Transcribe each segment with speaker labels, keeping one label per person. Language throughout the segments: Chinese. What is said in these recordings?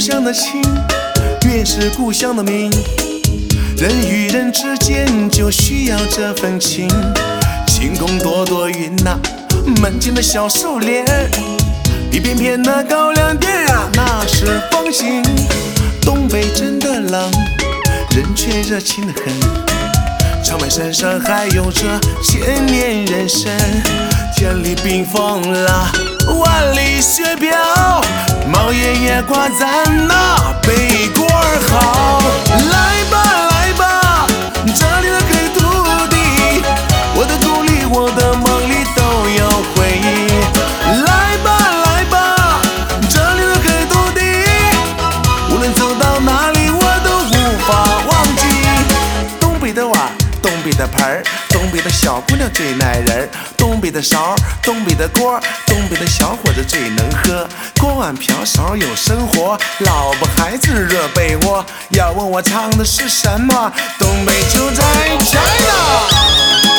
Speaker 1: 乡的情，越是故乡的名。人与人之间就需要这份情。晴空朵朵云呐，门前的小树帘，一片片的高粱地啊，那是风景。东北真的冷，人却热情得很。长白山上还有着千年人参，千里冰封了，万里雪飘，毛爷爷夸赞那北国儿好。来吧来吧，这里的黑土地，我的故里我的梦里都有回忆。来吧来吧，这里的黑土地，无论走到哪里我都无法忘记。东北的碗，东北的盆儿，东北的小姑娘最耐人，东北的勺，东北的锅，东北的小伙子最能喝。锅碗瓢勺有生活，老婆孩子热被窝。要问我唱的是什么，东北就在 China。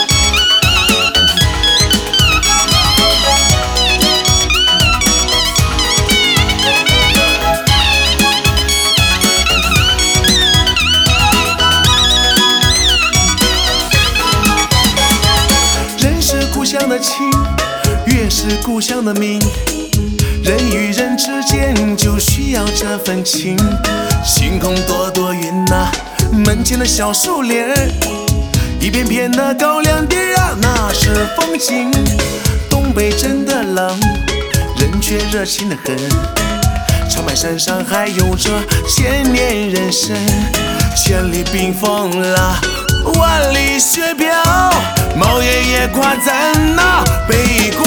Speaker 1: 故乡的情，越是故乡的名。人与人之间就需要这份情。晴空朵朵云呐，门前的小树帘，一片片的高粱地啊，那是风景。东北真的冷，人却热情得很。长白山上还有着千年人参，千里冰封了，万里雪飘，毛爷爷夸赞那北国